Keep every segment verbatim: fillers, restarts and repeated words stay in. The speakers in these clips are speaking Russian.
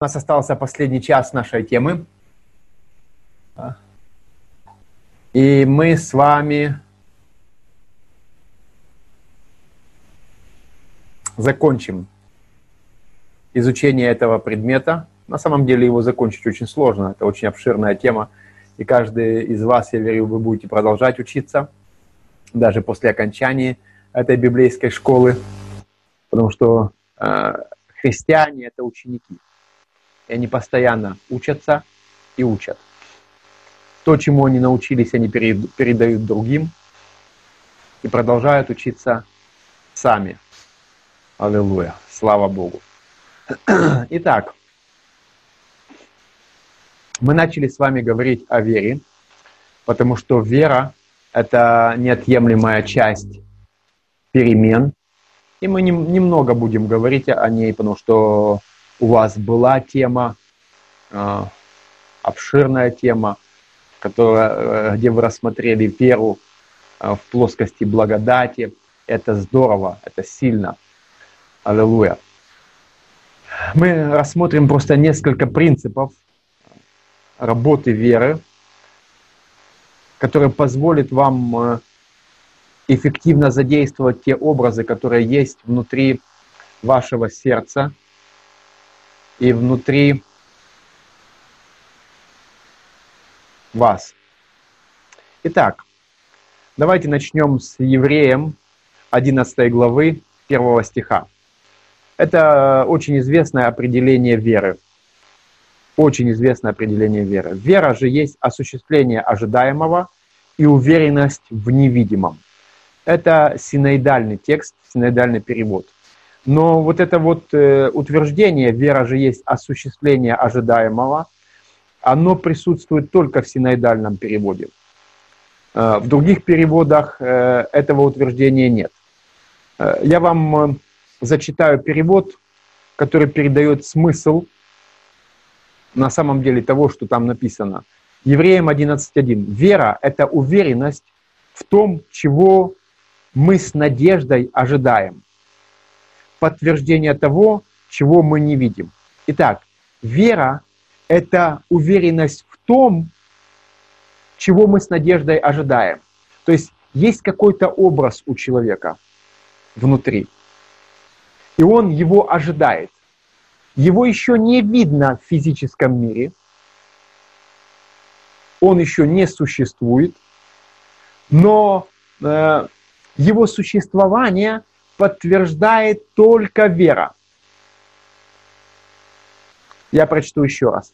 У нас остался последний час нашей темы. И мы с вами закончим изучение этого предмета. На самом деле его закончить очень сложно. Это очень обширная тема. И каждый из вас, я верю, вы будете продолжать учиться, даже после окончания этой библейской школы. Потому что э, христиане – это ученики. И они постоянно учатся и учат. То, чему они научились, они передают другим и продолжают учиться сами. Аллилуйя. Слава Богу. Итак, мы начали с вами говорить о вере, потому что вера – это неотъемлемая часть перемен. И мы немного будем говорить о ней, потому что у вас была тема, э, обширная тема, которая, где вы рассмотрели веру э, в плоскости благодати. Это здорово, это сильно. Аллилуйя. Мы рассмотрим просто несколько принципов работы веры, которые позволят вам э, эффективно задействовать те образы, которые есть внутри вашего сердца и внутри вас. Итак, давайте начнем с Евреям одиннадцатой главы первого стиха. Это очень известное определение веры. Очень известное определение веры. Вера же есть осуществление ожидаемого и уверенность в невидимом. Это синоидальный текст, синоидальный перевод. Но вот это вот э, утверждение «вера же есть осуществление ожидаемого», оно присутствует только в синоидальном переводе. Э, в других переводах э, этого утверждения нет. Э, я вам э, зачитаю перевод, который передает смысл на самом деле того, что там написано. Евреям одиннадцать один. Вера – это уверенность в том, чего мы с надеждой ожидаем. Подтверждение того, чего мы не видим. Итак, вера – это уверенность в том, чего мы с надеждой ожидаем. То есть есть какой-то образ у человека внутри, и он его ожидает. Его еще не видно в физическом мире, он еще не существует, но э, его существование подтверждает только вера. Я прочту еще раз.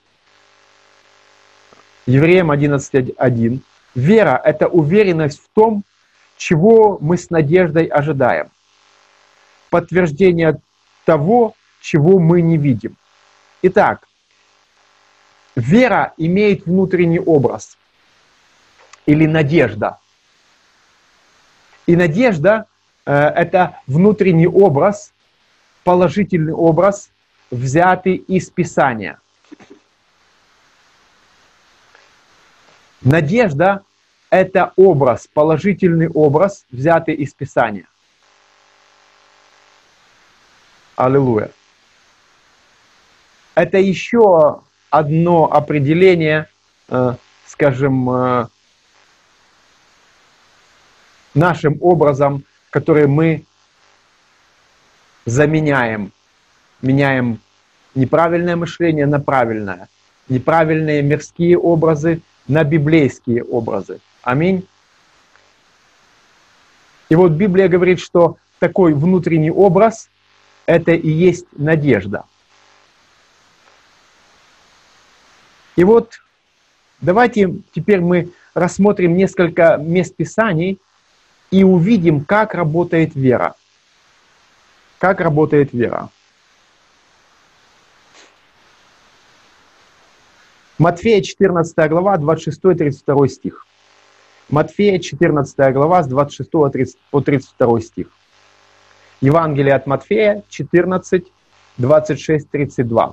Евреям одиннадцать один. Вера – это уверенность в том, чего мы с надеждой ожидаем. Подтверждение того, чего мы не видим. Итак, вера имеет внутренний образ или надежда. И надежда э, – это внутренний образ, положительный образ, взятый из Писания. Надежда – это образ, положительный образ, взятый из Писания. Аллилуйя. Это еще одно определение, э, скажем, э, нашим образом, который мы заменяем. Меняем неправильное мышление на правильное. Неправильные мирские образы на библейские образы. Аминь. И вот Библия говорит, что такой внутренний образ – это и есть надежда. И вот давайте теперь мы рассмотрим несколько мест Писаний и увидим, как работает вера. Как работает вера. Матфея четырнадцатая глава, двадцать шестой тридцать второй стих. Матфея четырнадцатая глава, с двадцать шестого по тридцать второй стих. Евангелие от Матфея четырнадцать, двадцать шесть тридцать два.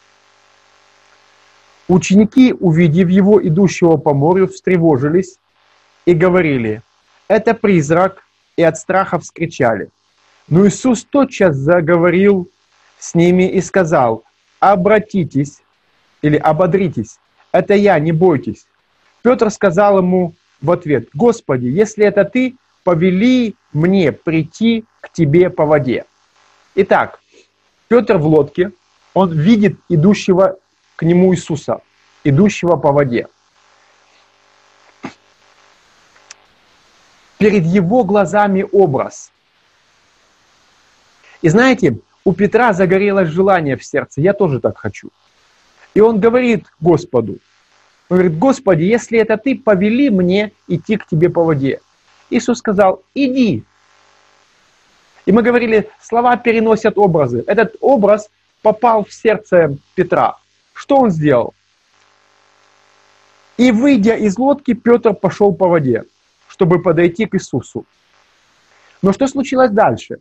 Ученики, увидев его, идущего по морю, встревожились и говорили: «Это призрак», и от страха вскричали. Но Иисус тотчас заговорил с ними и сказал: обратитесь или ободритесь, это я, не бойтесь. Петр сказал ему в ответ: Господи, если это ты, повели мне прийти к тебе по воде. Итак, Петр в лодке, он видит идущего к нему Иисуса, идущего по воде. Перед его глазами образ. И знаете, у Петра загорелось желание в сердце: я тоже так хочу. И он говорит Господу, он говорит: Господи, если это ты, повели мне идти к тебе по воде. Иисус сказал: иди. И мы говорили, слова переносят образы. Этот образ попал в сердце Петра. Что он сделал? И выйдя из лодки, Петр пошел по воде, чтобы подойти к Иисусу. Но что случилось дальше?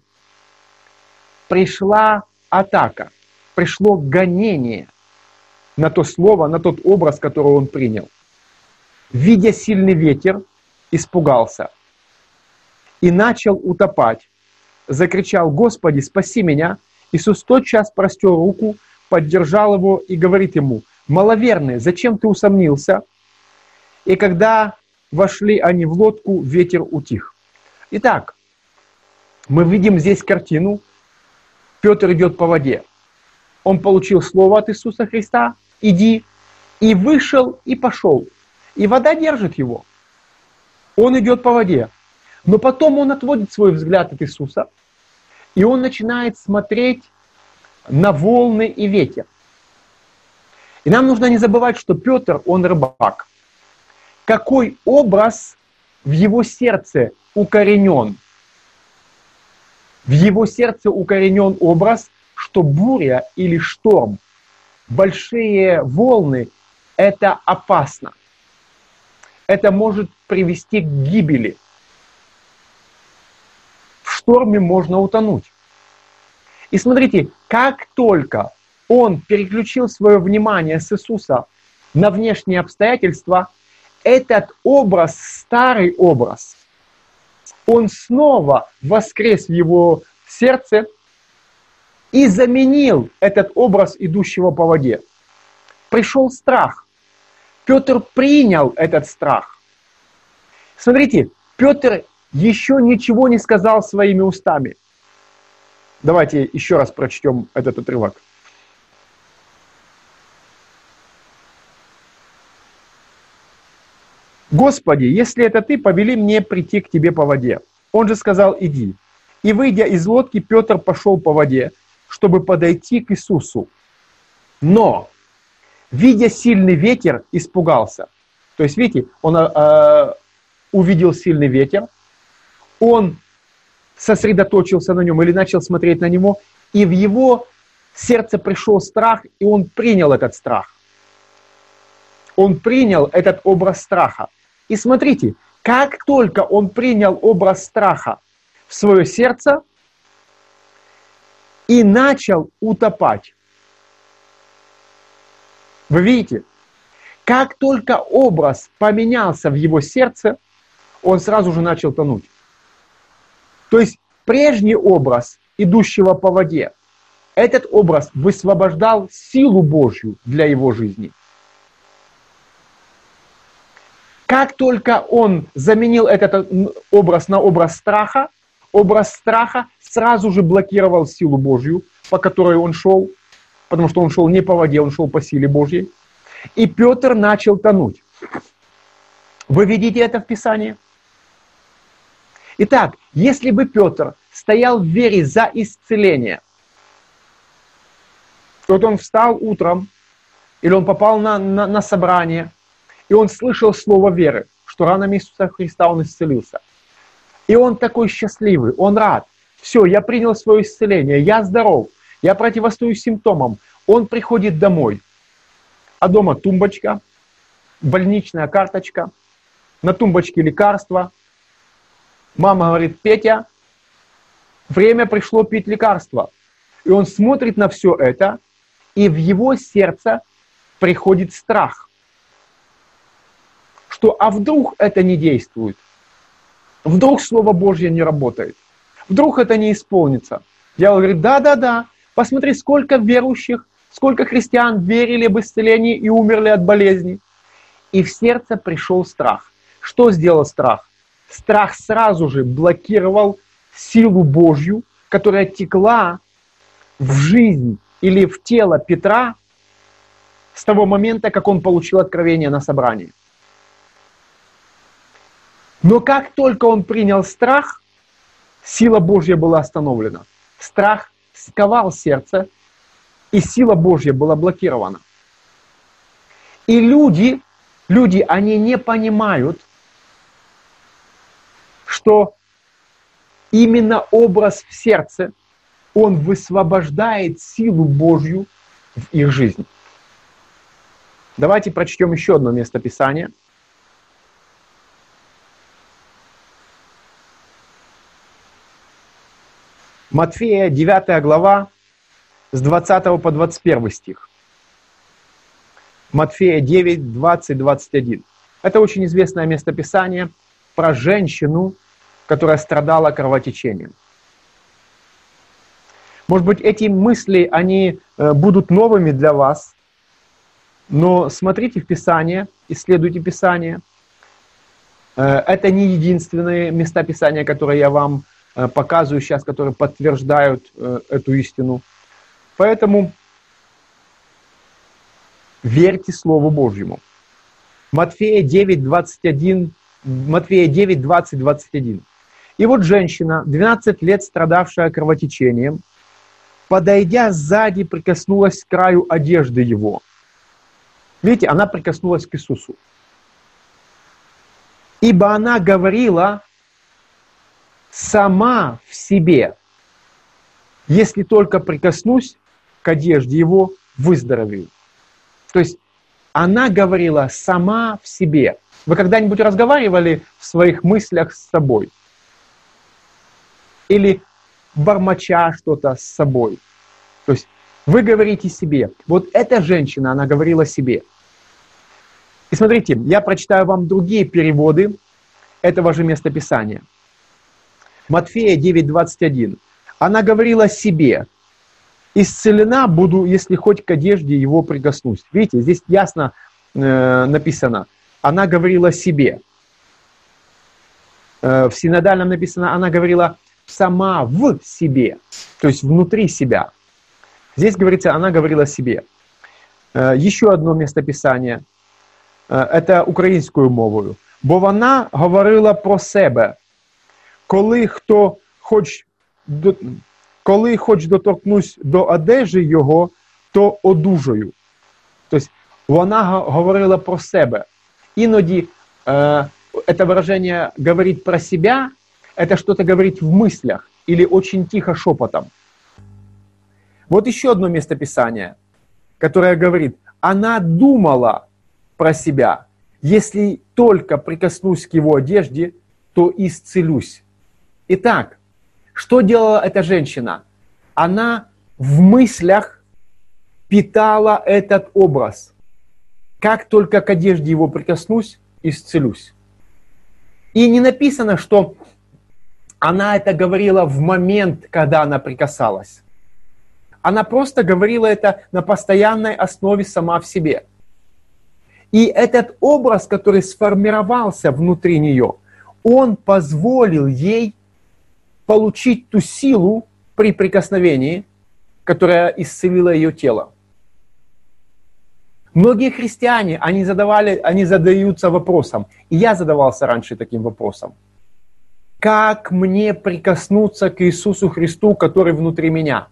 Пришла атака, пришло гонение на то слово, на тот образ, который он принял. Видя сильный ветер, испугался и начал утопать. Закричал: Господи, спаси меня. Иисус тотчас простер руку, поддержал его и говорит ему: маловерный, зачем ты усомнился? И когда вошли они в лодку, ветер утих. Итак, мы видим здесь картину. Петр идет по воде. Он получил слово от Иисуса Христа: иди. И вышел, и пошел. И вода держит его. Он идет по воде. Но потом он отводит свой взгляд от Иисуса, и он начинает смотреть на волны и ветер. И нам нужно не забывать, что Петр, он рыбак. Какой образ в его сердце укоренен? В его сердце укоренен образ, что буря или шторм, большие волны – это опасно. Это может привести к гибели. В шторме можно утонуть. И смотрите, как только он переключил свое внимание с Иисуса на внешние обстоятельства, этот образ, старый образ, он снова воскрес в его сердце и заменил этот образ идущего по воде. Пришел страх. Петр принял этот страх. Смотрите, Петр еще ничего не сказал своими устами. Давайте еще раз прочтем этот отрывок. Господи, если это ты, повели мне прийти к тебе по воде. Он же сказал: иди. И выйдя из лодки, Петр пошел по воде, чтобы подойти к Иисусу. Но, видя сильный ветер, испугался. То есть, видите, он э, увидел сильный ветер, он сосредоточился на нем или начал смотреть на него, и в его сердце пришел страх, и он принял этот страх. Он принял этот образ страха. И смотрите, как только он принял образ страха в свое сердце и начал утопать. Вы видите, как только образ поменялся в его сердце, он сразу же начал тонуть. То есть прежний образ идущего по воде, этот образ высвобождал силу Божью для его жизни. Как только он заменил этот образ на образ страха, образ страха сразу же блокировал силу Божью, по которой он шел, потому что он шел не по воде, он шел по силе Божьей. И Петр начал тонуть. Вы видите это в Писании? Итак, если бы Петр стоял в вере за исцеление, вот он встал утром, или он попал на, на, на собрание, и он слышал слово веры, что ранами Иисуса Христа он исцелился. И он такой счастливый, он рад. Все, я принял свое исцеление, я здоров, я противостою симптомам. Он приходит домой, а дома тумбочка, больничная карточка, на тумбочке лекарства. Мама говорит: Петя, время пришло пить лекарства. И он смотрит на все это, и в его сердце приходит страх. Что, а вдруг это не действует? Вдруг Слово Божье не работает? Вдруг это не исполнится? Дьявол говорит: да-да-да, посмотри, сколько верующих, Сколько христиан верили об исцелении и умерли от болезни. И в сердце пришел страх. Что сделал страх? Страх сразу же блокировал силу Божью, которая текла в жизнь или в тело Петра с того момента, как он получил откровение на собрании. Но как только он принял страх, сила Божья была остановлена. Страх сковал сердце, и сила Божья была блокирована. И люди, люди, они не понимают, что именно образ в сердце, он высвобождает силу Божью в их жизнь. Давайте прочтем еще одно место Писания. Матфея, девятая глава, с двадцатого по двадцать первый стих. Матфея девять, двадцать, двадцать один. Это очень известное местописание про женщину, которая страдала кровотечением. Может быть, эти мысли, они будут новыми для вас, но смотрите в Писание, исследуйте Писание. Это не единственные места Писания, которые я вам показываю сейчас, которые подтверждают эту истину. Поэтому верьте Слову Божьему. Матфея девять, двадцать один, Матфея девять, двадцать, двадцать один. И вот женщина, двенадцать лет страдавшая кровотечением, подойдя сзади, прикоснулась к краю одежды его. Видите, она прикоснулась к Иисусу. Ибо она говорила сама в себе: если только прикоснусь к одежде его, выздоровею. То есть она говорила сама в себе. Вы когда-нибудь разговаривали в своих мыслях с собой? Или бормоча что-то с собой? То есть вы говорите себе. Вот эта женщина, она говорила себе. И смотрите, я прочитаю вам другие переводы этого же местописания. Матфея девять, двадцать один. Она говорила себе: исцелена буду, если хоть к одежде его прикоснусь. Видите, здесь ясно э, написано. Она говорила себе. Э, в синодальном написано, она говорила сама в себе, то есть внутри себя. Здесь говорится, она говорила себе. Э, еще одно местописание. Э, это українською мовою. Бо вона говорила про себе. Коли хто хоч, до, коли хоч доторкнусь до одежі його, то одужаю. Тобто вона говорила про себе. Іноді э, это выражение «говорить про себя» — это что-то говорить в мыслях или очень тихо шепотом. Вот еще одно местописание, которое говорит: она думала про себя. Если только прикоснусь к его одежде, то исцелюсь. Итак, что делала эта женщина? Она в мыслях питала этот образ. Как только к одежде его прикоснусь, исцелюсь. И не написано, что она это говорила в момент, когда она прикасалась. Она просто говорила это на постоянной основе сама в себе. И этот образ, который сформировался внутри нее, он позволил ей получить ту силу при прикосновении, которая исцелила ее тело. Многие христиане, они, задавали, они задаются вопросом, и я задавался раньше таким вопросом: как мне прикоснуться к Иисусу Христу, который внутри меня?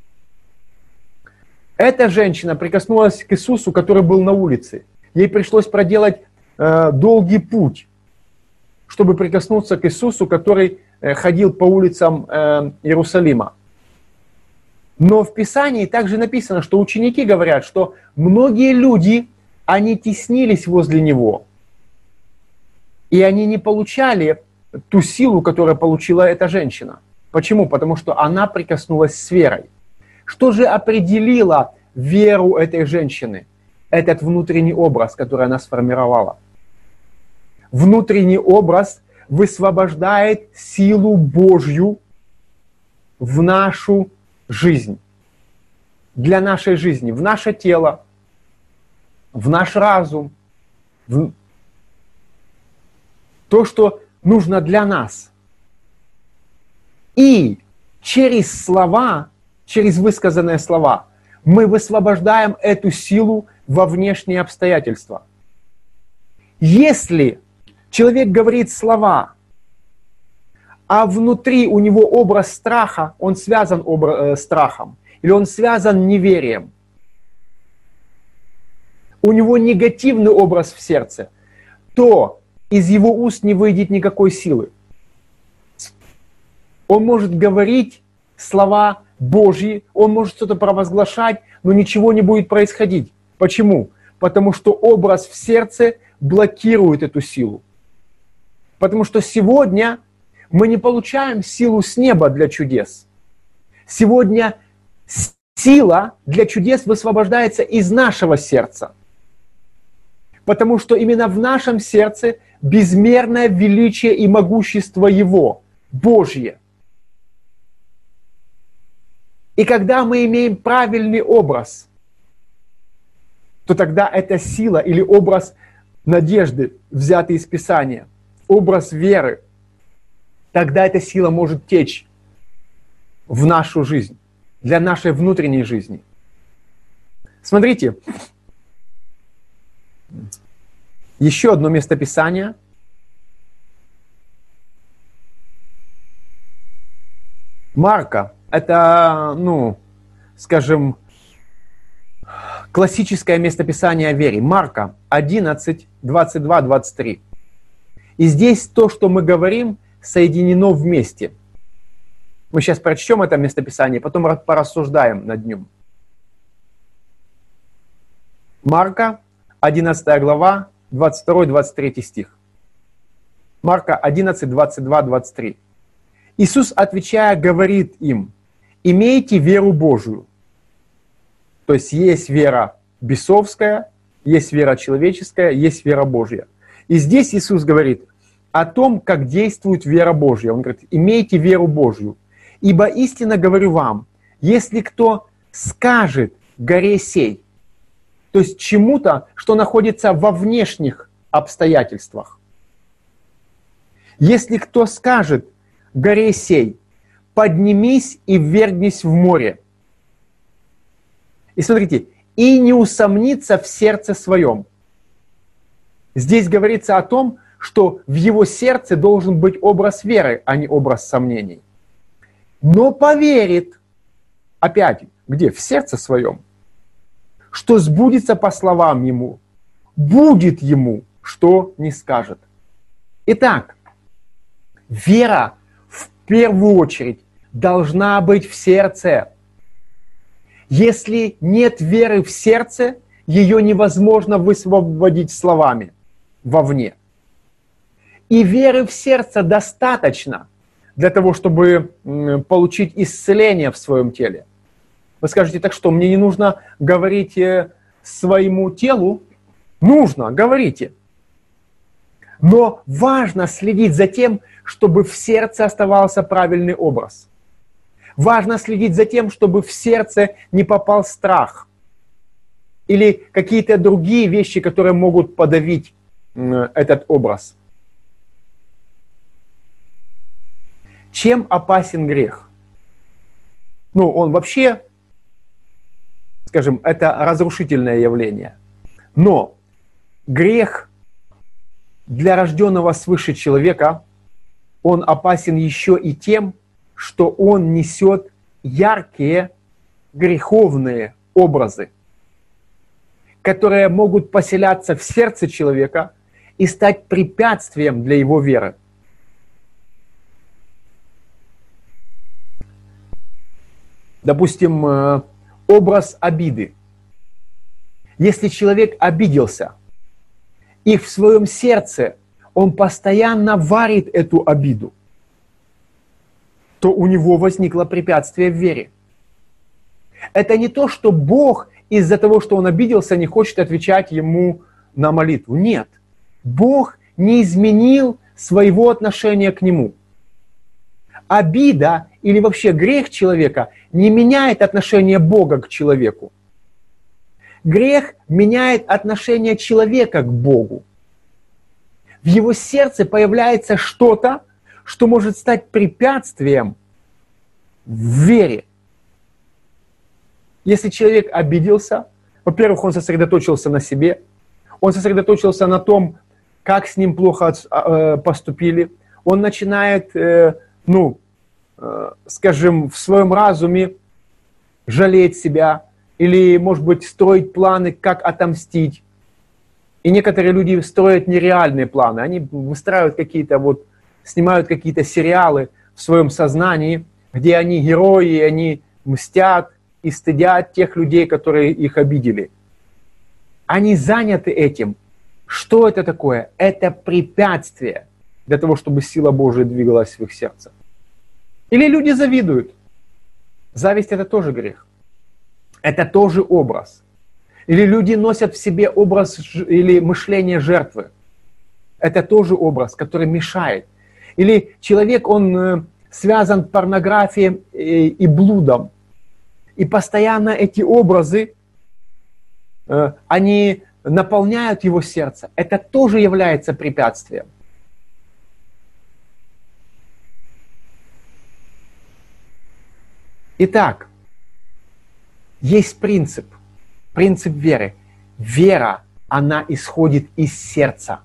Эта женщина прикоснулась к Иисусу, который был на улице. Ей пришлось проделать э, долгий путь, чтобы прикоснуться к Иисусу, который э, ходил по улицам э, Иерусалима. Но в Писании также написано, что ученики говорят, что многие люди, они теснились возле Него. И они не получали ту силу, которую получила эта женщина. Почему? Потому что она прикоснулась с верой. Что же определило веру этой женщины? Этот внутренний образ, который она сформировала. Внутренний образ высвобождает силу Божью в нашу жизнь. для нашей жизни, в наше тело, в наш разум, в то, что нужно для нас. И через слова, через высказанные слова, мы высвобождаем эту силу во внешние обстоятельства. Если человек говорит слова, а внутри у него образ страха, он связан образ, э, страхом, или он связан неверием, у него негативный образ в сердце, то из его уст не выйдет никакой силы. Он может говорить слова Божьи, он может что-то провозглашать, но ничего не будет происходить. Почему? Потому что образ в сердце блокирует эту силу. Потому что сегодня мы не получаем силу с неба для чудес. Сегодня сила для чудес высвобождается из нашего сердца. Потому что именно в нашем сердце безмерное величие и могущество Его, Божье. И когда мы имеем правильный образ, то тогда эта сила или образ надежды, взятый из Писания, образ веры, тогда эта сила может течь в нашу жизнь, для нашей внутренней жизни. Смотрите, еще одно местописание. Марка. Это, ну, скажем, классическое местописание о вере. Марка одиннадцать, двадцать два, двадцать три. И здесь то, что мы говорим, соединено вместе. Мы сейчас прочтем это местописание, потом порассуждаем над ним. Марка, одиннадцатая глава, двадцать второй, двадцать третий стих. Марка одиннадцать, двадцать два, двадцать три. Иисус, отвечая, говорит им: имейте веру Божию. То есть есть вера бесовская, есть вера человеческая, есть вера Божья. И здесь Иисус говорит о том, как действует вера Божья. Он говорит: имейте веру Божью. Ибо истинно говорю вам, если кто скажет горе сей, то есть чему-то, что находится во внешних обстоятельствах. Если кто скажет горе сей, поднимись и ввергнись в море. И смотрите, и не усомнится в сердце своем. Здесь говорится о том, что в его сердце должен быть образ веры, а не образ сомнений. Но поверит, опять, где? В сердце своем, что сбудется по словам ему, будет ему, что не скажет. Итак, вера в первую очередь должна быть в сердце. Если нет веры в сердце, ее невозможно высвободить словами вовне. И веры в сердце достаточно для того, чтобы получить исцеление в своем теле. Вы скажете: так что, мне не нужно говорить своему телу? Нужно, говорите. Но важно следить за тем, чтобы в сердце оставался правильный образ. Важно следить за тем, чтобы в сердце не попал страх или какие-то другие вещи, которые могут подавить этот образ. Чем опасен грех? Ну, он вообще, скажем, это разрушительное явление. Но грех для рожденного свыше человека, он опасен еще и тем, что он несет яркие греховные образы, которые могут поселяться в сердце человека и стать препятствием для его веры. Допустим, образ обиды. Если человек обиделся, и в своем сердце он постоянно варит эту обиду, то у него возникло препятствие в вере. Это не то, что Бог из-за того, что он обиделся, не хочет отвечать ему на молитву. Нет. Бог не изменил своего отношения к нему. Обида или вообще грех человека не меняет отношение Бога к человеку. Грех меняет отношение человека к Богу. В его сердце появляется что-то, что может стать препятствием в вере. Если человек обиделся, во-первых, он сосредоточился на себе, он сосредоточился на том, как с ним плохо поступили, он начинает, ну, скажем, в своем разуме жалеть себя или, может быть, строить планы, как отомстить. И некоторые люди строят нереальные планы, они выстраивают какие-то вот, снимают какие-то сериалы в своем сознании, где они герои, они мстят и стыдят тех людей, которые их обидели. Они заняты этим. Что это такое? Это препятствие для того, чтобы сила Божия двигалась в их сердце. Или люди завидуют. Зависть – это тоже грех. Это тоже образ. Или люди носят в себе образ или мышление жертвы. Это тоже образ, который мешает. Или человек, он связан порнографией и блудом. И постоянно эти образы, они наполняют его сердце. Это тоже является препятствием. Итак, есть принцип. Принцип веры. Вера, она исходит из сердца.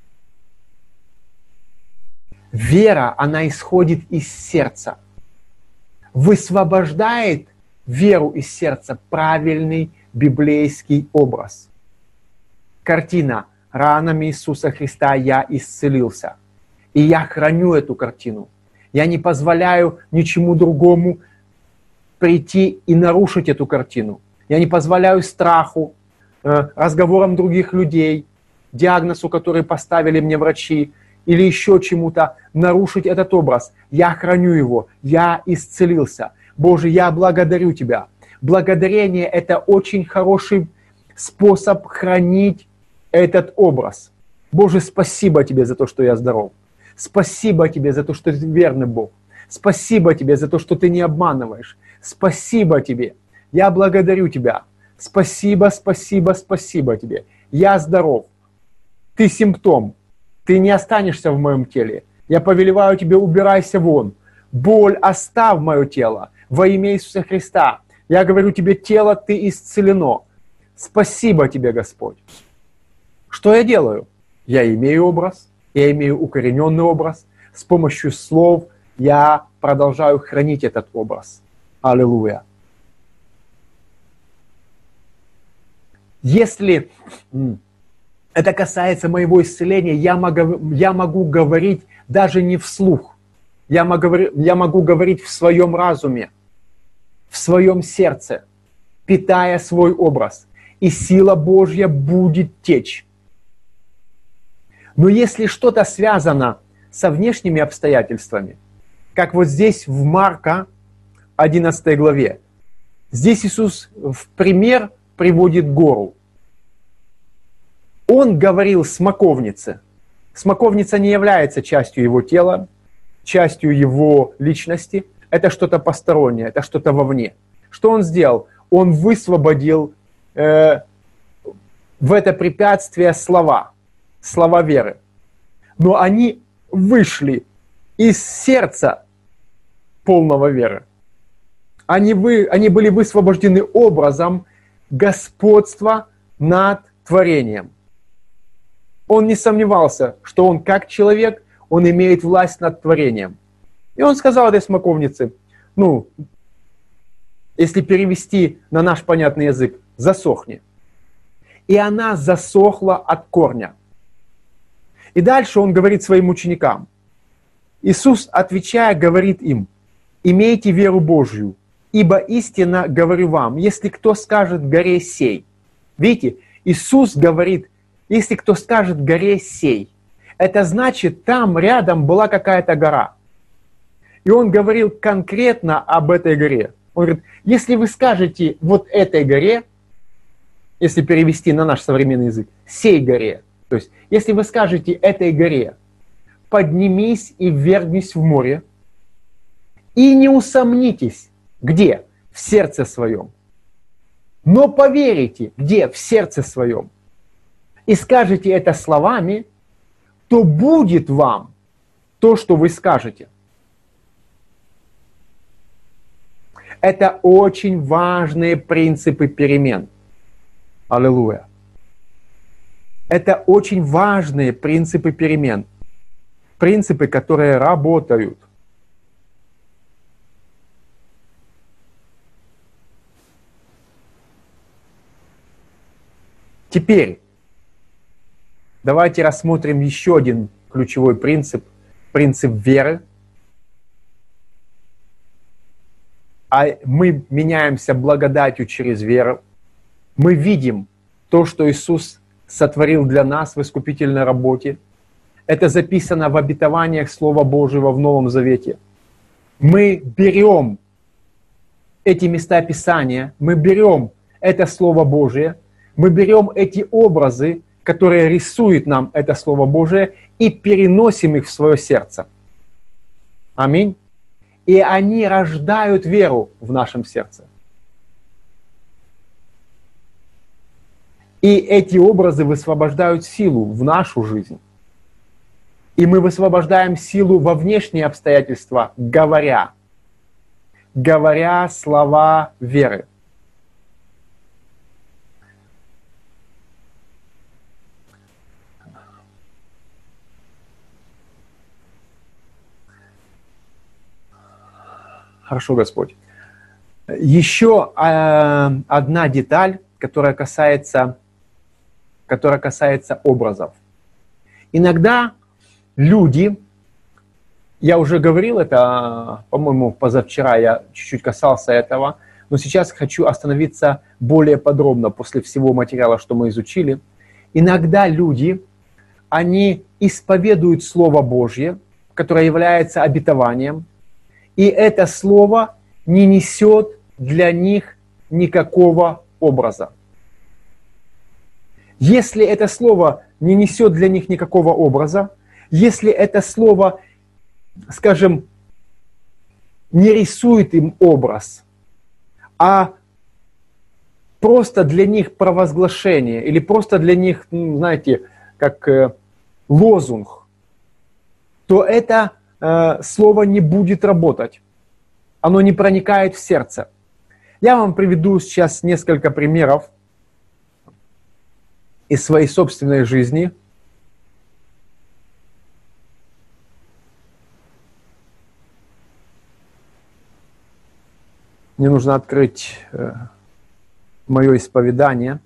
Вера, она исходит из сердца. Высвобождает веру из сердца правильный библейский образ. Картина «Ранами Иисуса Христа я исцелился». И я храню эту картину. Я не позволяю ничему другому прийти и нарушить эту картину. Я не позволяю страху, разговорам других людей, диагнозу, который поставили мне врачи, или еще чему-то нарушить этот образ. Я храню его, я исцелился. Боже, я благодарю Тебя. Благодарение – это очень хороший способ хранить этот образ. Боже, спасибо Тебе за то, что я здоров. Спасибо Тебе за то, что Ты верный Бог. Спасибо Тебе за то, что Ты не обманываешь. Спасибо Тебе. Я благодарю Тебя. Спасибо, спасибо, спасибо Тебе. Я здоров. Ты симптом. Ты не останешься в моем теле. Я повелеваю Тебе, убирайся вон. Боль, оставь мое тело. Во имя Иисуса Христа. Я говорю Тебе, тело, Ты исцелено. Спасибо Тебе, Господь. Что я делаю? Я имею образ. Я имею укорененный образ. С помощью слов я продолжаю хранить этот образ. Аллилуйя. Если это касается моего исцеления, я могу, я могу говорить даже не вслух. Я могу, я могу говорить в своем разуме, в своем сердце, питая свой образ. И сила Божья будет течь. Но если что-то связано со внешними обстоятельствами, как вот здесь в Марка одиннадцатой главе, здесь Иисус в пример приводит гору. Он говорил смоковнице. Смоковница не является частью его тела, частью его личности. Это что-то постороннее, это что-то вовне. Что он сделал? Он высвободил э, в это препятствие слова, слова веры. Но они вышли из сердца полного веры. Они, вы, они были высвобождены образом господства над творением. Он не сомневался, что он как человек, он имеет власть над творением. И он сказал этой смоковнице, ну, если перевести на наш понятный язык, засохни. И она засохла от корня. И дальше он говорит своим ученикам. Иисус, отвечая, говорит им, имейте веру Божью, ибо истинно говорю вам, если кто скажет горе сей. Видите, Иисус говорит, если кто скажет горе сей, это значит, там рядом была какая-то гора. И он говорил конкретно об этой горе. Он говорит, если вы скажете вот этой горе, если перевести на наш современный язык, сей горе, то есть если вы скажете этой горе, поднимись и ввергнись в море, И не усомнитесь, где? В сердце своем. Но поверите, где? В сердце своем. И скажете это словами, то будет вам то, что вы скажете. Это очень важные принципы перемен. Аллилуйя. Это очень важные принципы перемен. Принципы, которые работают. Теперь давайте рассмотрим еще один ключевой принцип. Принцип веры. А мы меняемся благодатью через веру. Мы видим то, что Иисус сотворил для нас в искупительной работе. Это записано в обетованиях Слова Божьего в Новом Завете. Мы берем эти места Писания, мы берем это Слово Божие, мы берем эти образы, которые рисуют нам это Слово Божие, и переносим их в свое сердце. Аминь. И они рождают веру в нашем сердце. И эти образы высвобождают силу в нашу жизнь. И мы высвобождаем силу во внешние обстоятельства, говоря. Говоря слова веры. Хорошо, Господь. Еще э, одна деталь, которая касается, которая касается образов. Иногда люди, я уже говорил это, по-моему, позавчера я чуть-чуть касался этого, но сейчас хочу остановиться более подробно после всего материала, что мы изучили. Иногда люди, они исповедуют Слово Божье, которое является обетованием, и это слово не несет для них никакого образа. Если это слово не несет для них никакого образа, если это слово, скажем, не рисует им образ, а просто для них провозглашение или просто для них, ну, знаете, как э, лозунг, то это э, слово не будет работать. Оно не проникает в сердце. Я вам приведу сейчас несколько примеров из своей собственной жизни. Мне нужно открыть э, мое исповедание.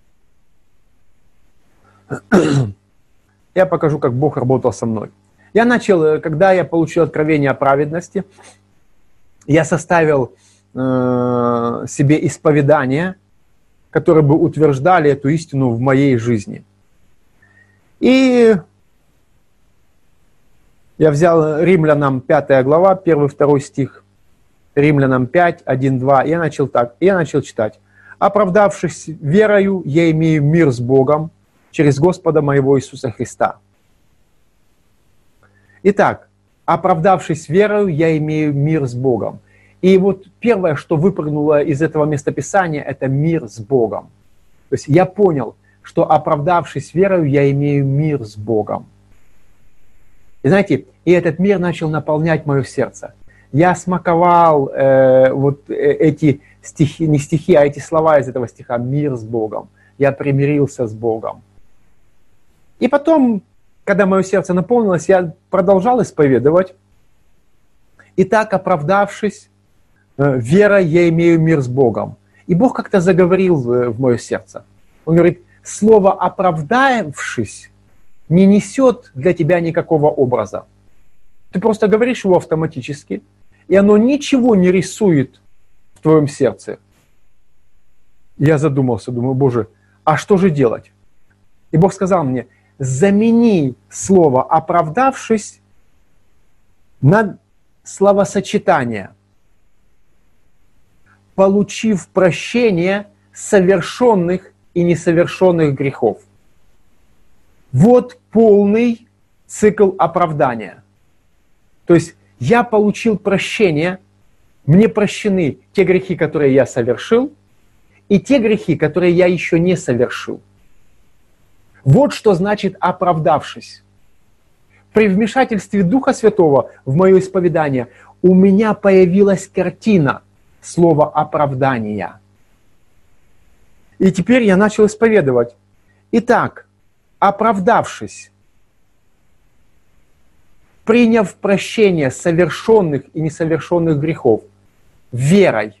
Я покажу, как Бог работал со мной. Я начал, когда я получил откровение о праведности, я составил э, себе исповедание, которые бы утверждали эту истину в моей жизни. И я взял Римлянам пятая глава, первый-второй стих, Римлянам пять, один, два. Я начал так, я начал читать. «Оправдавшись верою, я имею мир с Богом через Господа моего Иисуса Христа». Итак, оправдавшись верою, я имею мир с Богом. И вот первое, что выпрыгнуло из этого местописания, это мир с Богом. То есть я понял, что оправдавшись верою, я имею мир с Богом. И знаете, и этот мир начал наполнять мое сердце. Я смаковал э, вот эти стихи, не стихи, а эти слова из этого стиха, мир с Богом. Я примирился с Богом. И потом, когда мое сердце наполнилось, я продолжал исповедовать. И так, оправдавшись э, верой, я имею мир с Богом. И Бог как-то заговорил в, в мое сердце. Он говорит, слово «оправдавшись» не несет для тебя никакого образа. Ты просто говоришь его автоматически, и оно ничего не рисует в твоем сердце. Я задумался, думаю, Боже, а что же делать? И Бог сказал мне, замени слово «оправдавшись» на словосочетание, получив прощение совершенных и несовершенных грехов. Вот полный цикл оправдания. То есть Я получил прощение, мне прощены те грехи, которые я совершил, и те грехи, которые я еще не совершил. Вот что значит оправдавшись. При вмешательстве Духа Святого в мое исповедание у меня появилась картина слова оправдания. И теперь я начал исповедовать. Итак, оправдавшись, приняв прощение совершенных и несовершенных грехов, верой.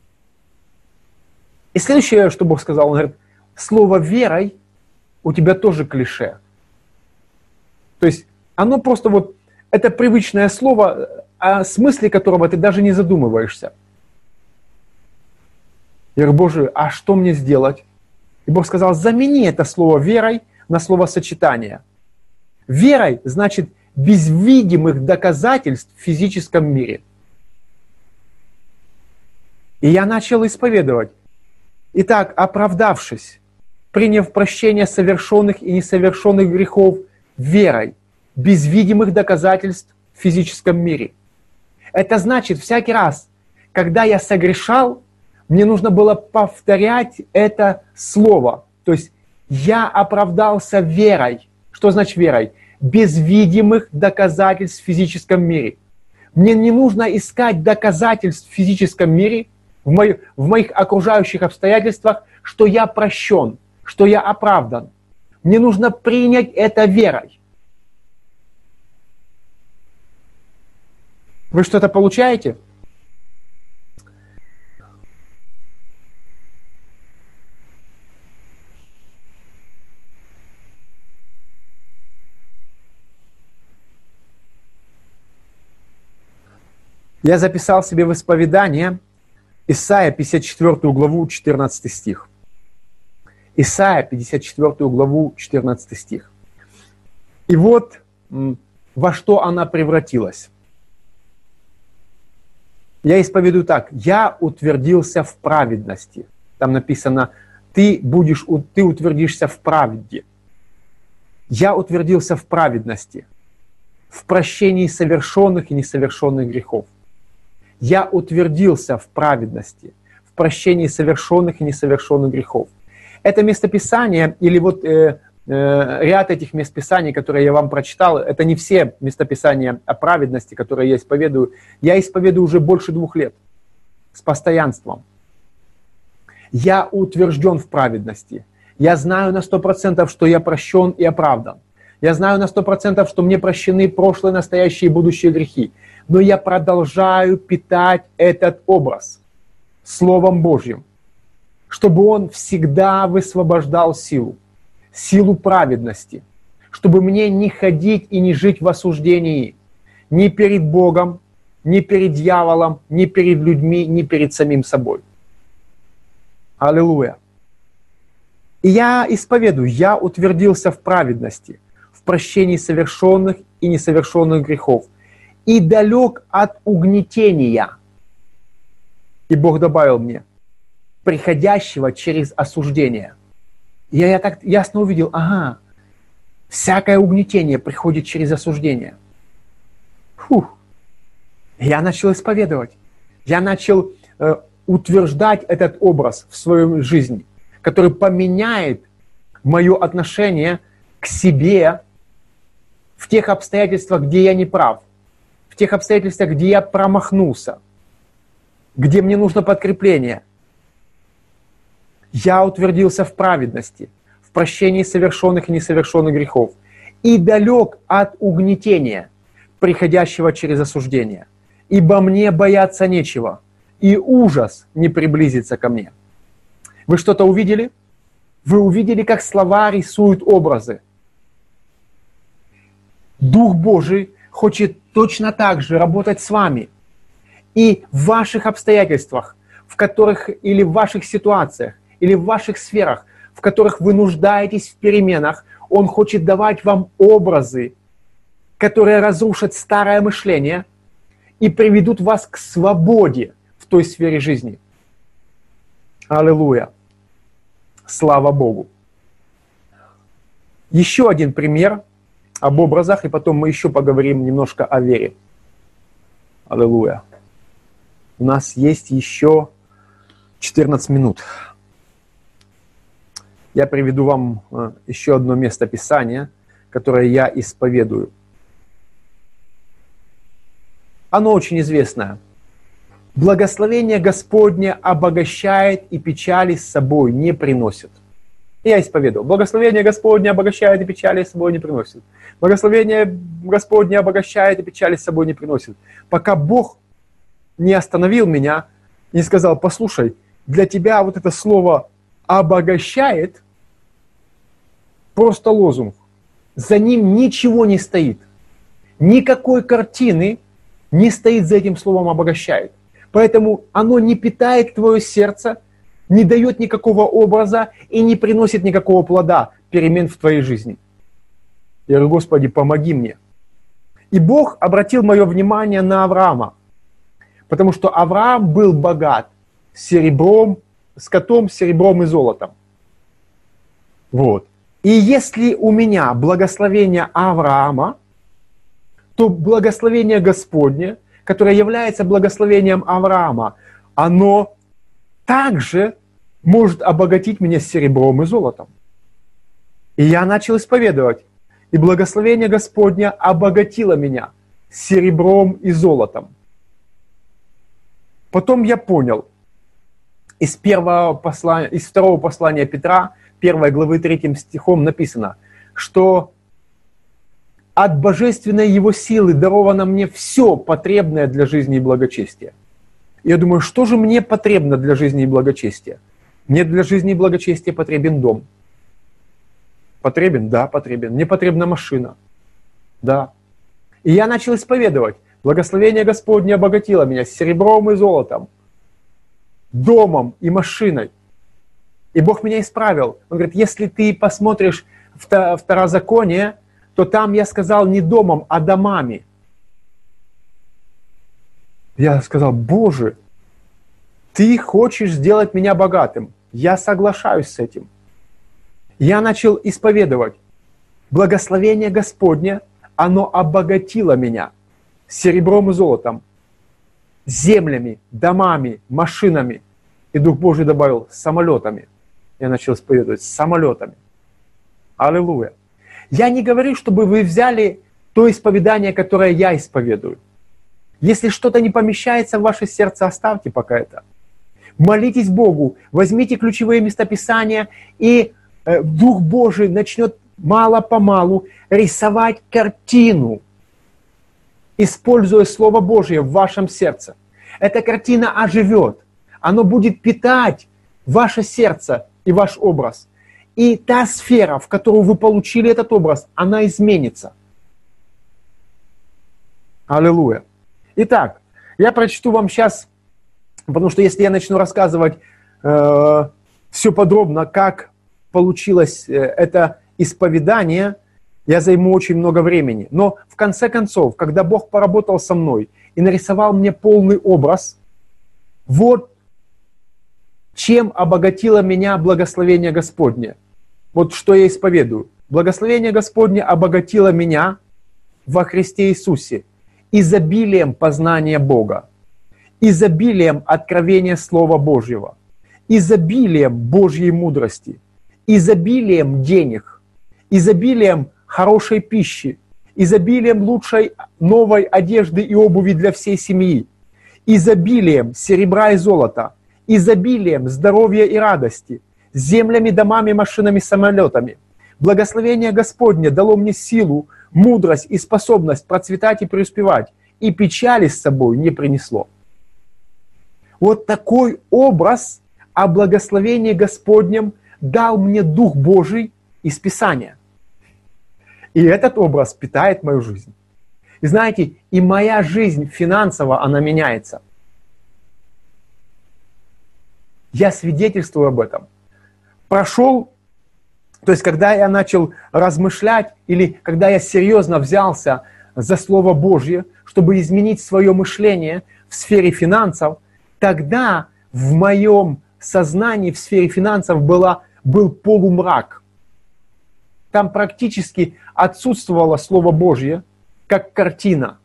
И следующее, что Бог сказал, Он говорит, слово «верой» у тебя тоже клише. То есть оно просто вот, это привычное слово, о смысле которого ты даже не задумываешься. Я говорю, Боже, а что мне сделать? И Бог сказал, замени это слово «верой» на слово «сочетание». Верой значит без видимых доказательств в физическом мире. И я начал исповедовать. Итак, оправдавшись, приняв прощение совершенных и несовершенных грехов верой, без видимых доказательств в физическом мире. Это значит, всякий раз, когда я согрешал, мне нужно было повторять это слово. То есть я оправдался верой. Что значит верой? Без видимых доказательств в физическом мире. Мне не нужно искать доказательств в физическом мире, в, мо- в моих окружающих обстоятельствах, что я прощен, что я оправдан. Мне нужно принять это верой. Вы что-то получаете? Я записал себе в исповедание Исайя пятьдесят четвёртую главу, четырнадцатый стих. Исайя пятьдесят четвёртую главу, четырнадцатый стих. И вот во что она превратилась. Я исповедую так. Я утвердился в праведности. Там написано, ты, будешь, ты утвердишься в правде. Я утвердился в праведности, в прощении совершенных и несовершенных грехов. Я утвердился в праведности, в прощении совершенных и несовершенных грехов. Это местописание, или вот э, э, ряд этих местописаний, которые я вам прочитал, это не все местописания о праведности, которые я исповедую. Я исповедую уже больше двух лет с постоянством. Я утвержден в праведности. Я знаю на сто процентов, что я прощен и оправдан. Я знаю на сто процентов, что мне прощены прошлые, настоящие и будущие грехи. Но я продолжаю питать этот образ Словом Божьим, чтобы он всегда высвобождал силу, силу праведности, чтобы мне не ходить и не жить в осуждении ни перед Богом, ни перед дьяволом, ни перед людьми, ни перед самим собой. Аллилуйя. И я исповедую, я утвердился в праведности, в прощении совершенных и несовершенных грехов, и далек от угнетения. И Бог добавил мне, приходящего через осуждение. И я, я так ясно увидел, ага, всякое угнетение приходит через осуждение. Фух. Я начал исповедовать. Я начал э, утверждать этот образ в своей жизни, который поменяет мое отношение к себе в тех обстоятельствах, где я не прав, в тех обстоятельствах, где я промахнулся, где мне нужно подкрепление. Я утвердился в праведности, в прощении совершенных и несовершенных грехов, и далек от угнетения, приходящего через осуждение. Ибо мне бояться нечего, и ужас не приблизится ко мне. Вы что-то увидели? Вы увидели, как слова рисуют образы. Дух Божий хочет точно так же работать с вами. И в ваших обстоятельствах, в которых или в ваших ситуациях, или в ваших сферах, в которых вы нуждаетесь в переменах, Он хочет давать вам образы, которые разрушат старое мышление и приведут вас к свободе в той сфере жизни. Аллилуйя. Слава Богу. Еще один пример об образах, и потом мы еще поговорим немножко о вере. Аллилуйя. У нас есть еще четырнадцать минут. Я приведу вам еще одно место Писания, которое я исповедую. Оно очень известное. Благословение Господне обогащает и печали с собой не приносит. Я исповедовал. Благословение Господне обогащает и печали с собой не приносит. Благословение Господне обогащает и печали с собой не приносит. Пока Бог не остановил меня и не сказал: послушай, для тебя вот это слово «обогащает» просто лозунг. За ним ничего не стоит. Никакой картины не стоит за этим словом «обогащает». Поэтому оно не питает твое сердце, не дает никакого образа и не приносит никакого плода, перемен в твоей жизни. Я говорю: Господи, помоги мне. И Бог обратил мое внимание на Авраама, потому что Авраам был богат серебром, скотом, серебром и золотом. Вот. И если у меня благословение Авраама, то благословение Господне, которое является благословением Авраама, оно также может обогатить меня серебром и золотом. И я начал исповедовать. И благословение Господне обогатило меня серебром и золотом. Потом я понял, из, первого послания, из второго послания Петра, первой главы третьим стихом написано, что от божественной его силы даровано мне все потребное для жизни и благочестия. Я думаю, что же мне потребно для жизни и благочестия? Мне для жизни и благочестия потребен дом. Потребен? Да, потребен. Мне потребна машина. Да. И я начал исповедовать. Благословение Господне обогатило меня серебром и золотом, домом и машиной. И Бог меня исправил. Он говорит: если ты посмотришь в Второзаконие, то там я сказал не домом, а домами. Я сказал: Боже, ты хочешь сделать меня богатым. Я соглашаюсь с этим. Я начал исповедовать. Благословение Господне, оно обогатило меня серебром и золотом, землями, домами, машинами. И Дух Божий добавил: самолетами. Я начал исповедовать: самолетами. Аллилуйя. Я не говорю, чтобы вы взяли то исповедание, которое я исповедую. Если что-то не помещается в ваше сердце, оставьте пока это. Молитесь Богу, возьмите ключевые местописания, и э, Дух Божий начнет мало-помалу рисовать картину, используя Слово Божье в вашем сердце. Эта картина оживет, она будет питать ваше сердце и ваш образ. И та сфера, в которую вы получили этот образ, она изменится. Аллилуйя. Итак, я прочту вам сейчас, потому что если я начну рассказывать э, все подробно, как получилось э, это исповедание, я займу очень много времени. Но в конце концов, когда Бог поработал со мной и нарисовал мне полный образ, вот чем обогатило меня благословение Господне. Вот что я исповедую. Благословение Господне обогатило меня во Христе Иисусе изобилием познания Бога, изобилием откровения Слова Божьего, изобилием Божьей мудрости, изобилием денег, изобилием хорошей пищи, изобилием лучшей новой одежды и обуви для всей семьи, изобилием серебра и золота, изобилием здоровья и радости, землями, домами, машинами, самолетами. Благословение Господне дало мне силу, мудрость и способность процветать и преуспевать, и печали с собой не принесло. Вот такой образ о благословении Господнем дал мне Дух Божий из Писания. И этот образ питает мою жизнь. И знаете, и моя жизнь финансово, она меняется. Я свидетельствую об этом. Прошел, то есть когда я начал размышлять, или когда я серьезно взялся за Слово Божье, чтобы изменить свое мышление в сфере финансов, тогда в моем сознании в сфере финансов была, был полумрак. Там практически отсутствовало Слово Божье как картина.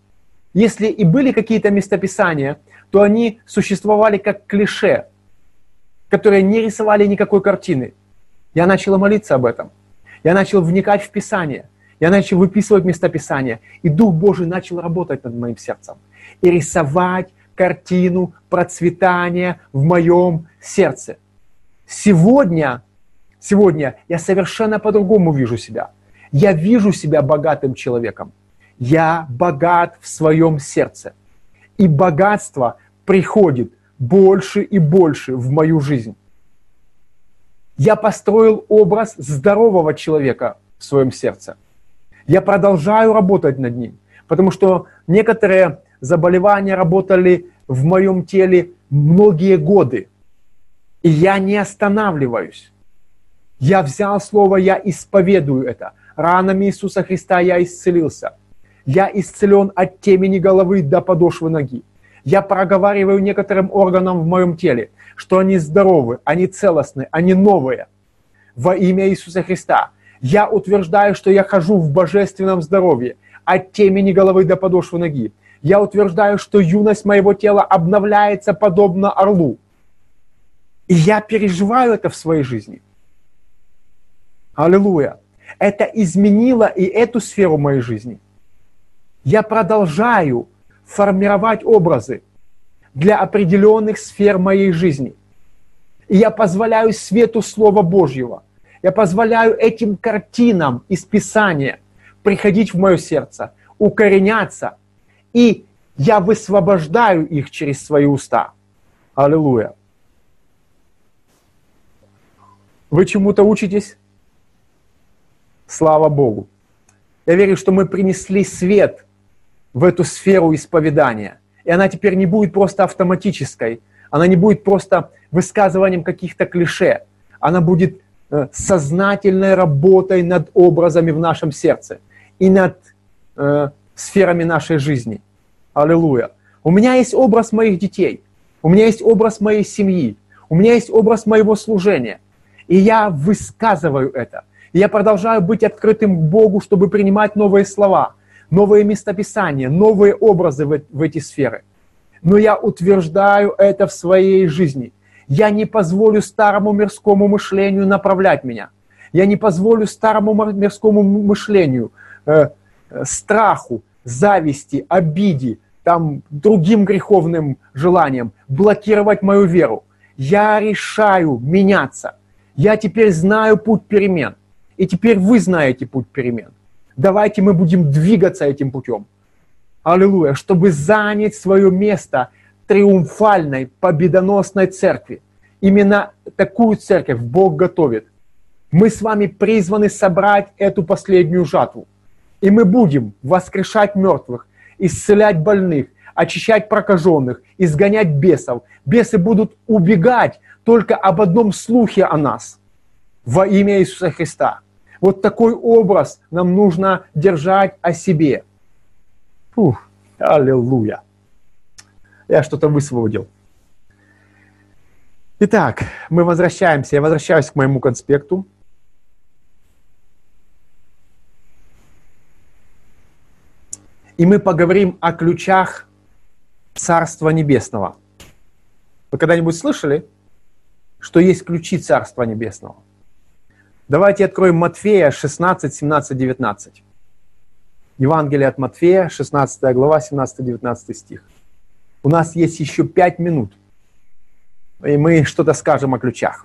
Если и были какие-то местописания, то они существовали как клише, которые не рисовали никакой картины. Я начал молиться об этом. Я начал вникать в Писание. Я начал выписывать местописания. И Дух Божий начал работать над моим сердцем. И рисовать картину процветания в моем сердце. Сегодня, сегодня я совершенно по-другому вижу себя. Я вижу себя богатым человеком. Я богат в своем сердце. И богатство приходит больше и больше в мою жизнь. Я построил образ здорового человека в своем сердце. Я продолжаю работать над ним, потому что некоторые заболевания работали в моем теле многие годы. И я не останавливаюсь. Я взял слово, я исповедую это. Ранами Иисуса Христа я исцелился. Я исцелен от темени головы до подошвы ноги. Я проговариваю некоторым органам в моем теле, что они здоровы, они целостны, они новые. Во имя Иисуса Христа. Я утверждаю, что я хожу в божественном здоровье, от темени головы до подошвы ноги. Я утверждаю, что юность моего тела обновляется подобно орлу. И я переживаю это в своей жизни. Аллилуйя. Это изменило и эту сферу моей жизни. Я продолжаю формировать образы для определенных сфер моей жизни. И я позволяю свету Слова Божьего, я позволяю этим картинам из Писания приходить в мое сердце, укореняться, и я высвобождаю их через свои уста. Аллилуйя. Вы чему-то учитесь? Слава Богу. Я верю, что мы принесли свет в эту сферу исповедания. И она теперь не будет просто автоматической, она не будет просто высказыванием каких-то клише, она будет э, сознательной работой над образами в нашем сердце и над э, сферами нашей жизни. Аллилуйя. У меня есть образ моих детей, у меня есть образ моей семьи, у меня есть образ моего служения, и я высказываю это. И я продолжаю быть открытым к Богу, чтобы принимать новые слова, новые местописания, новые образы в, в эти сферы. Но я утверждаю это в своей жизни. Я не позволю старому мирскому мышлению направлять меня. Я не позволю старому мирскому мышлению, э, э, страху, зависти, обиде, там, другим греховным желаниям блокировать мою веру. Я решаю меняться. Я теперь знаю путь перемен. И теперь вы знаете путь перемен. Давайте мы будем двигаться этим путем. Аллилуйя. Чтобы занять свое место триумфальной, победоносной церкви. Именно такую церковь Бог готовит. Мы с вами призваны собрать эту последнюю жатву. И мы будем воскрешать мертвых, исцелять больных, очищать прокаженных, изгонять бесов. Бесы будут убегать только об одном слухе о нас. Во имя Иисуса Христа. Вот такой образ нам нужно держать о себе. Фух, аллилуйя. Я что-то высвободил. Итак, мы возвращаемся. Я возвращаюсь к моему конспекту. И мы поговорим о ключах Царства Небесного. Вы когда-нибудь слышали, что есть ключи Царства Небесного? Давайте откроем Матфея шестнадцать, семнадцать, девятнадцать. Евангелие от Матфея, шестнадцатая глава, семнадцатый-девятнадцатый стих. У нас есть еще пять минут, и мы что-то скажем о ключах.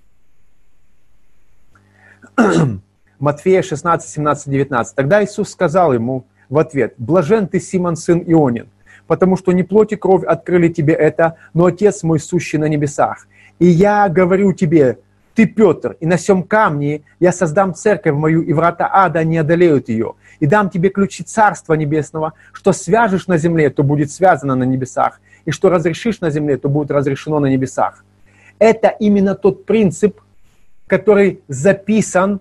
Матфея шестнадцать, семнадцать, девятнадцать. Тогда Иисус сказал ему в ответ: «Блажен ты, Симон, сын Ионин, потому что не плоть и кровь открыли тебе это, но Отец мой, сущий на небесах. И я говорю тебе, ты, Петр, и на сем камне я создам церковь мою, и врата ада не одолеют ее. И дам тебе ключи Царства Небесного, что свяжешь на земле, то будет связано на небесах, и что разрешишь на земле, то будет разрешено на небесах». Это именно тот принцип, который записан,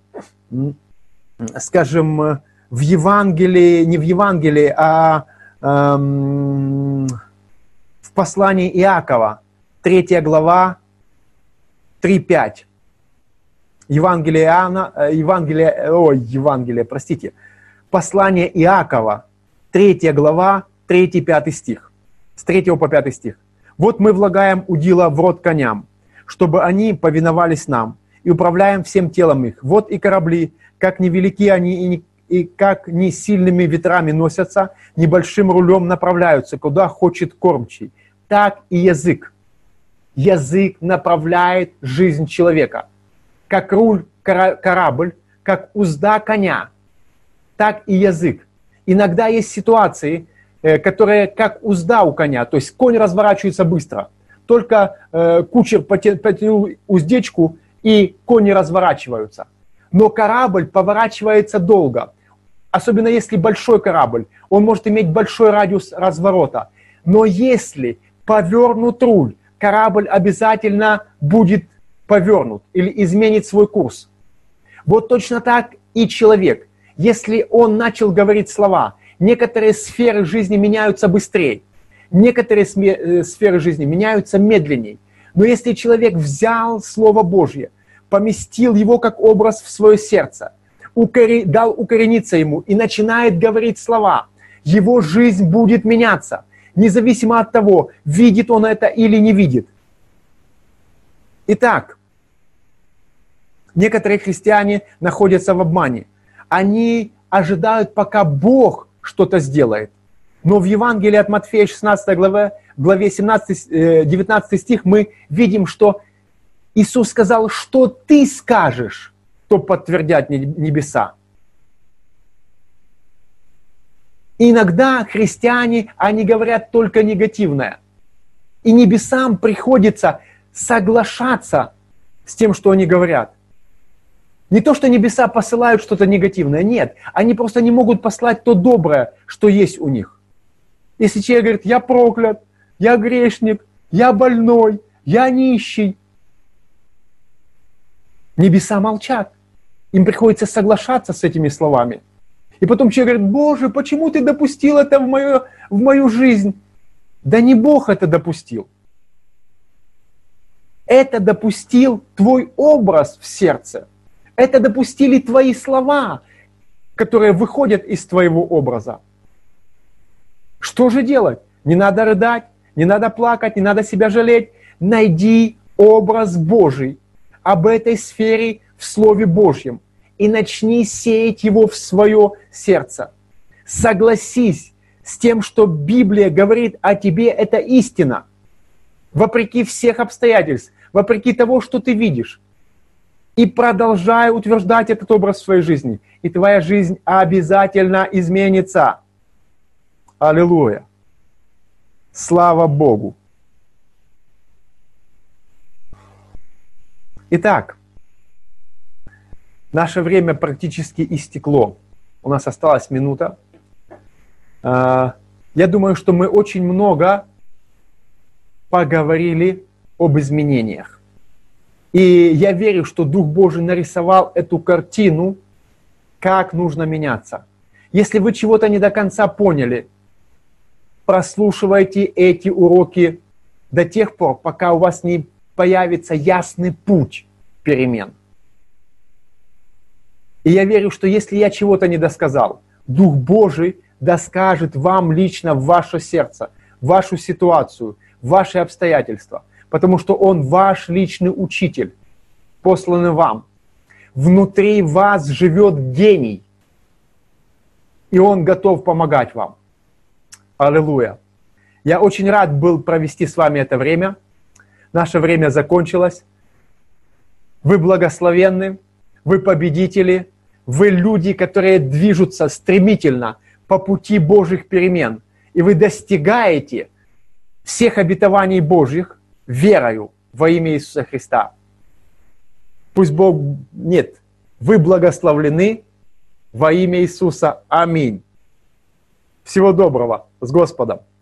скажем, в Евангелии, не в Евангелии, а эм, в послании Иакова, третья глава, три пять. Евангелие Иоанна, Евангелие, ой, Евангелие, простите, послание Иакова, третья глава, третий, пятый стих. С третьего по пятый стих. «Вот мы влагаем удила в рот коням, чтобы они повиновались нам, и управляем всем телом их. Вот и корабли, как невелики они и, не, и как не сильными ветрами носятся, небольшим рулем направляются, куда хочет кормчий. Так и язык. Язык направляет жизнь человека. Как руль корабль, как узда коня, так и язык. Иногда есть ситуации, которые как узда у коня, то есть конь разворачивается быстро. Только э, кучер потянул уздечку, и кони разворачиваются. Но корабль поворачивается долго. Особенно если большой корабль, он может иметь большой радиус разворота. Но если повернут руль, корабль обязательно будет повернут или изменит свой курс. Вот точно так и человек. Если он начал говорить слова, некоторые сферы жизни меняются быстрее, некоторые сферы жизни меняются медленнее. Но если человек взял Слово Божье, поместил его как образ в свое сердце, укори... дал укорениться ему и начинает говорить слова, его жизнь будет меняться, независимо от того, видит он это или не видит. Итак, некоторые христиане находятся в обмане. Они ожидают, пока Бог что-то сделает. Но в Евангелии от Матфея шестнадцатой главе, главе семнадцатый-девятнадцатый стих мы видим, что Иисус сказал, что ты скажешь, то подтвердят небеса. И иногда христиане, они говорят только негативное. И небесам приходится соглашаться с тем, что они говорят. Не то, что небеса посылают что-то негативное, нет. Они просто не могут послать то доброе, что есть у них. Если человек говорит, я проклят, я грешник, я больной, я нищий. Небеса молчат. Им приходится соглашаться с этими словами. И потом человек говорит, Боже, почему ты допустил это в мою, в мою жизнь? Да не Бог это допустил. Это допустил твой образ в сердце. Это допустили твои слова, которые выходят из твоего образа. Что же делать? Не надо рыдать, не надо плакать, не надо себя жалеть. Найди образ Божий об этой сфере в Слове Божьем и начни сеять его в свое сердце. Согласись с тем, что Библия говорит о тебе, это истина. Вопреки всех обстоятельств, вопреки того, что ты видишь. И продолжай утверждать этот образ в своей жизни. И твоя жизнь обязательно изменится. Аллилуйя. Слава Богу. Итак, наше время практически истекло. У нас осталась минута. Я думаю, что мы очень много поговорили об изменениях. И я верю, что Дух Божий нарисовал эту картину, как нужно меняться. Если вы чего-то не до конца поняли, прослушивайте эти уроки до тех пор, пока у вас не появится ясный путь перемен. И я верю, что если я чего-то не досказал, Дух Божий доскажет вам лично в ваше сердце, в вашу ситуацию, в ваши обстоятельства. Потому что Он ваш личный учитель, посланный вам. Внутри вас живет гений, и Он готов помогать вам. Аллилуйя. Я очень рад был провести с вами это время. Наше время закончилось. Вы благословенны, вы победители, вы люди, которые движутся стремительно по пути Божьих перемен. И вы достигаете всех обетований Божьих верою во имя Иисуса Христа. Пусть Бог... Нет, вы благословлены во имя Иисуса. Аминь. Всего доброго. С Господом.